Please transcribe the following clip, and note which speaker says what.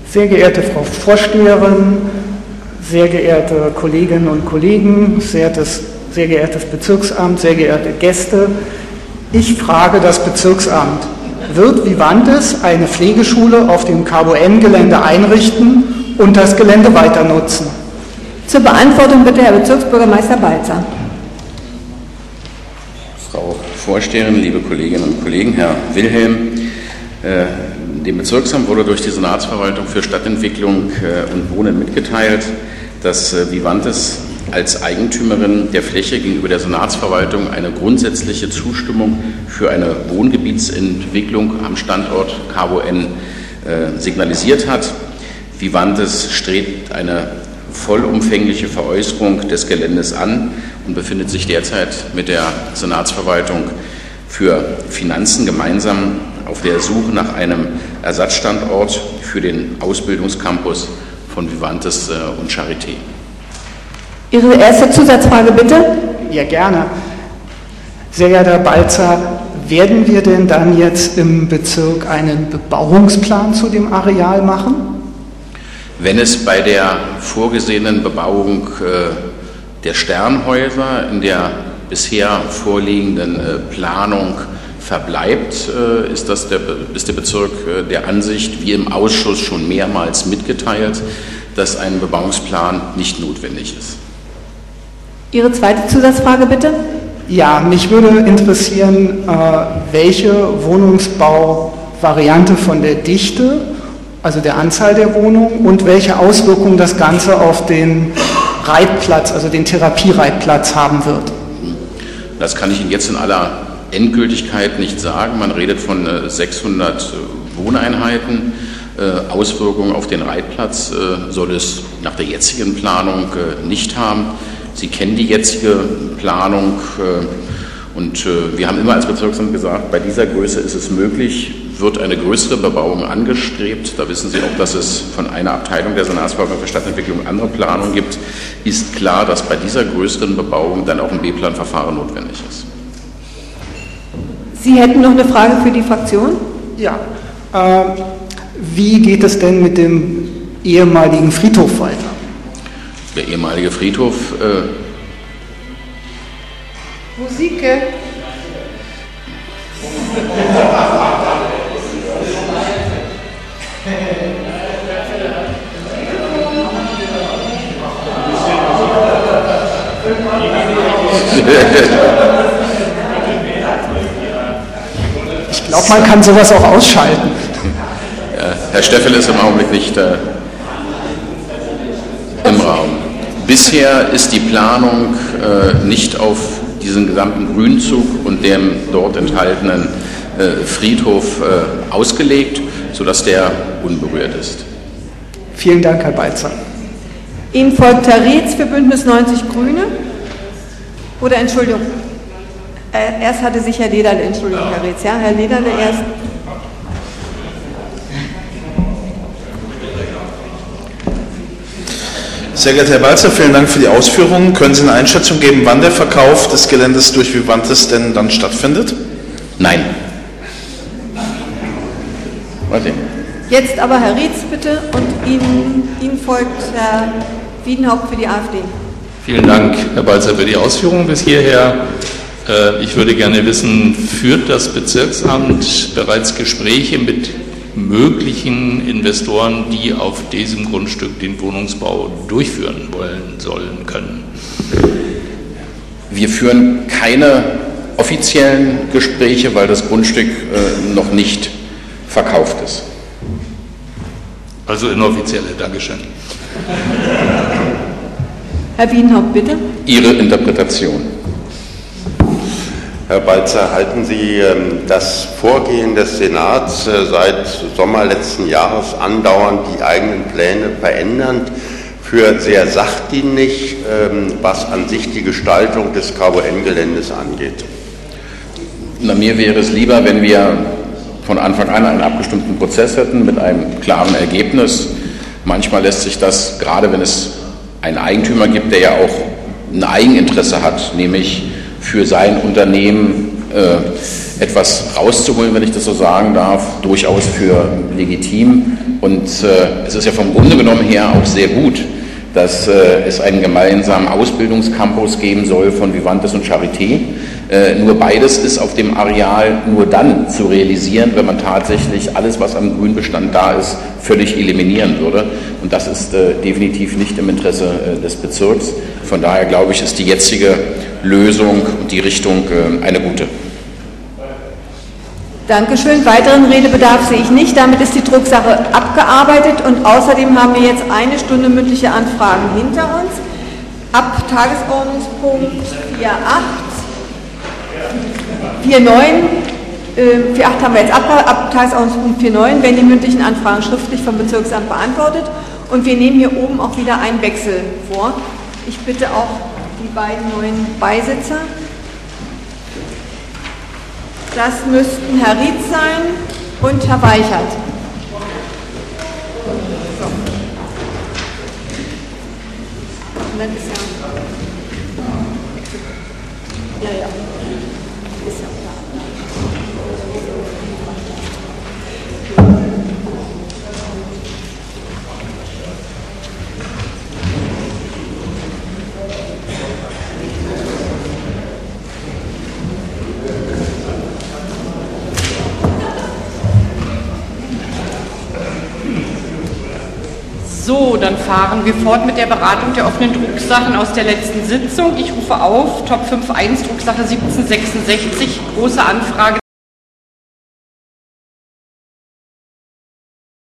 Speaker 1: Sehr geehrte Frau Vorsteherin, sehr geehrte Kolleginnen und Kollegen, sehr geehrtes Bezirksamt, sehr geehrte Gäste, ich frage das Bezirksamt, wird Vivantes eine Pflegeschule auf dem KBN-Gelände einrichten und das Gelände weiter nutzen?
Speaker 2: Zur Beantwortung bitte Herr Bezirksbürgermeister Balzer.
Speaker 3: Frau Vorsteherin, liebe Kolleginnen und Kollegen, Herr Wilhelm, dem Bezirksamt wurde durch die Senatsverwaltung für Stadtentwicklung und Wohnen mitgeteilt, dass Vivantes als Eigentümerin der Fläche gegenüber der Senatsverwaltung eine grundsätzliche Zustimmung für eine Wohngebietsentwicklung am Standort KBN signalisiert hat. Vivantes strebt eine vollumfängliche Veräußerung des Geländes an und befindet sich derzeit mit der Senatsverwaltung für Finanzen gemeinsam auf der Suche nach einem Ersatzstandort für den Ausbildungscampus von Vivantes und Charité.
Speaker 2: Ihre erste Zusatzfrage bitte.
Speaker 1: Ja, gerne. Sehr geehrter Herr Balzer, werden wir denn dann jetzt im Bezirk einen Bebauungsplan zu dem Areal machen?
Speaker 3: Wenn es bei der vorgesehenen Bebauung der Sternhäuser in der bisher vorliegenden Planung verbleibt, ist der Bezirk der Ansicht, wie im Ausschuss schon mehrmals mitgeteilt, dass ein Bebauungsplan nicht notwendig ist.
Speaker 2: Ihre zweite Zusatzfrage bitte.
Speaker 1: Ja, mich würde interessieren, welche Wohnungsbauvariante von der Dichte, also der Anzahl der Wohnungen, und welche Auswirkungen das Ganze auf den Reitplatz, also den Therapiereitplatz haben wird.
Speaker 3: Das kann ich Ihnen jetzt in aller Endgültigkeit nicht sagen. Man redet von 600 Wohneinheiten. Auswirkungen auf den Reitplatz soll es nach der jetzigen Planung nicht haben. Sie kennen die jetzige Planung und wir haben immer als Bezirksamt gesagt, bei dieser Größe ist es möglich, wird eine größere Bebauung angestrebt. Da wissen Sie auch, dass es von einer Abteilung der Senatsverwaltung für Stadtentwicklung andere Planungen gibt. Ist klar, dass bei dieser größeren Bebauung dann auch ein B-Plan-Verfahren notwendig ist.
Speaker 2: Sie hätten noch eine Frage für die Fraktion?
Speaker 1: Ja. Wie geht es denn mit dem ehemaligen Friedhof weiter?
Speaker 3: Der ehemalige Friedhof.
Speaker 2: Musike.
Speaker 1: Ich glaube, man kann sowas auch ausschalten.
Speaker 3: Herr Steffel ist im Augenblick nicht im Raum. Bisher ist die Planung nicht auf diesen gesamten Grünzug und dem dort enthaltenen Friedhof ausgelegt, sodass der unberührt ist.
Speaker 1: Vielen Dank, Herr Balzer.
Speaker 2: Ihnen folgt Herr Rietz für Bündnis 90 Grüne. Oder Entschuldigung, erst hatte sich Herr Lederle, Entschuldigung, Herr Rietz. Ja, Herr Lederle erst.
Speaker 4: Sehr geehrter Herr Balzer, vielen Dank für die Ausführungen. Können Sie eine Einschätzung geben, wann der Verkauf des Geländes durch Vivantes denn dann stattfindet?
Speaker 3: Nein. Warte.
Speaker 2: Jetzt aber Herr Rietz bitte und Ihnen folgt Herr Wiedenhaupt für die AfD.
Speaker 5: Vielen Dank, Herr Balzer, für die Ausführungen bis hierher. Ich würde gerne wissen, führt das Bezirksamt bereits Gespräche mit möglichen Investoren, die auf diesem Grundstück den Wohnungsbau durchführen wollen, sollen, können?
Speaker 3: Wir führen keine offiziellen Gespräche, weil das Grundstück noch nicht verkauft ist.
Speaker 5: Also inoffizielle, Dankeschön.
Speaker 2: Herr Wiedenhaupt, bitte.
Speaker 3: Ihre Interpretation.
Speaker 6: Herr Balzer, halten Sie das Vorgehen des Senats seit Sommer letzten Jahres andauernd die eigenen Pläne verändernd für sehr sachdienlich, was an sich die Gestaltung des KBN-Geländes angeht?
Speaker 3: Na, mir wäre es lieber, wenn wir von Anfang an einen abgestimmten Prozess hätten mit einem klaren Ergebnis. Manchmal lässt sich das, gerade wenn es einen Eigentümer gibt, der ja auch ein Eigeninteresse hat, nämlich für sein Unternehmen etwas rauszuholen, wenn ich das so sagen darf, durchaus für legitim. Und es ist ja vom Grunde genommen her auch sehr gut, dass es einen gemeinsamen Ausbildungscampus geben soll von Vivantes und Charité. Nur beides ist auf dem Areal nur dann zu realisieren, wenn man tatsächlich alles, was am Grünbestand da ist, völlig eliminieren würde. Und das ist definitiv nicht im Interesse des Bezirks. Von daher glaube ich, ist die jetzige Lösung und die Richtung eine gute.
Speaker 2: Dankeschön. Weiteren Redebedarf sehe ich nicht. Damit ist die Drucksache abgearbeitet und außerdem haben wir jetzt 1 Stunde mündliche Anfragen hinter uns. Ab Tagesordnungspunkt 4.8 haben wir jetzt ab Tagesordnungspunkt 4.9 werden die mündlichen Anfragen schriftlich vom Bezirksamt beantwortet und wir nehmen hier oben auch wieder einen Wechsel vor. Ich bitte auch die beiden neuen Beisitzer. Das müssten Herr Rietz sein und Herr Weichert. So. Und dann ist ja. Ja. Ist ja klar.
Speaker 7: So, dann fahren wir fort mit der Beratung der offenen Drucksachen aus der letzten Sitzung. Ich rufe auf Top 5.1 Drucksache 1766, große Anfrage